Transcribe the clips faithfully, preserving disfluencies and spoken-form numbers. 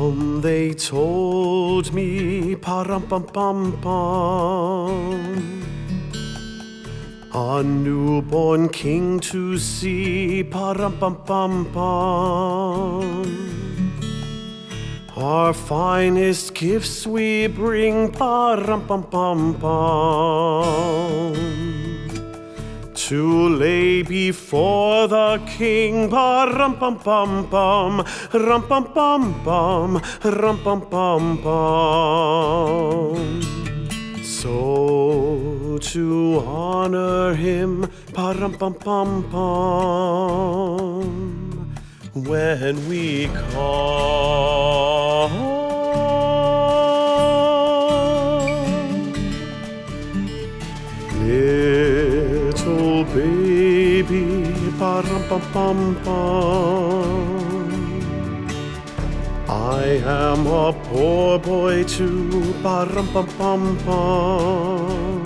Come, they told me, pa-rum-pum-pum-pum, a newborn king to see, pa-rum-pum-pum-pum. Our finest gifts we bring, pa-rum-pum-pum-pum, to lay before the king, pa-rum-pum-pum-pum, rum-pum-pum-pum, rum-pum-pum-pum. So to honor him, pa-rum-pum-pum-pum, when we come, little baby, pa-rum-pum-pum-pum, I am a poor boy too, pa-rum-pum-pum-pum.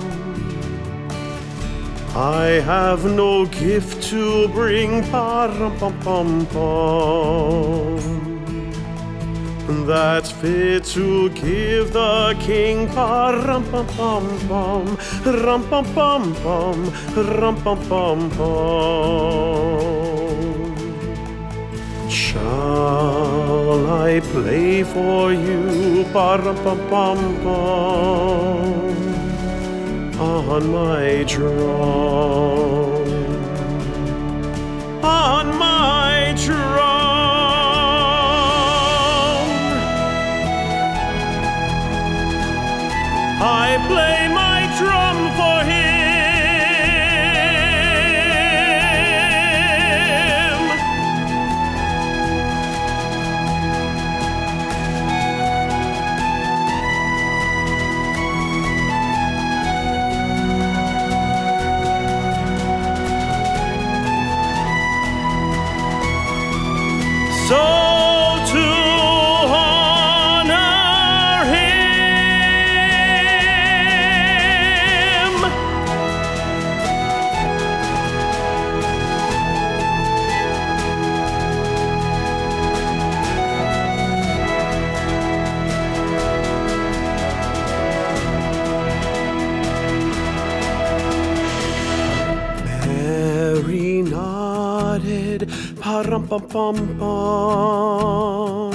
I have no gift to bring, pa-rum-pum-pum-pum, that's fit to give the king, pa-rum-pum-pum-pum, rum-pum-pum-pum, rum-pum-pum-pum. Shall I play for you, pa-rum-pum-pum-pum, on my drum, on my drum? I play my drum for him. So to honor him, Mary nodded, pa-rum-pum-pum-pum.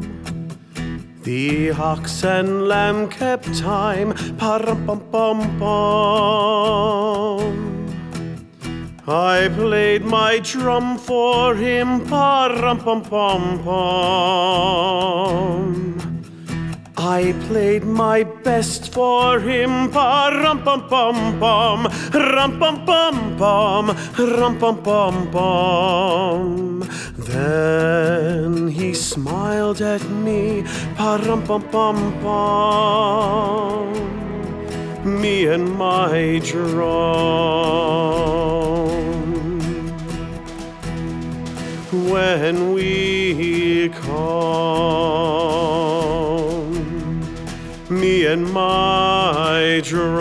The ox and lamb kept time, pa-rum-pum-pum-pum. I played my drum for him, pa-rum-pum-pum-pum. I played my best for him, pa-rum-pum-pum-pum, rum-pum-pum-pum, rum-pum-pum-pum. Then he smiled at me, pa-rum-pum-pum-pum, me and my drum. When we come, me and my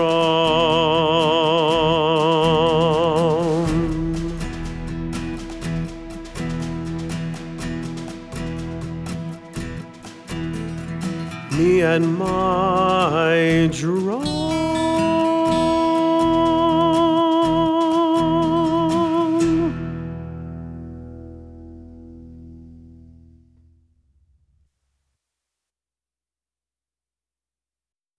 drum. Me and my drum.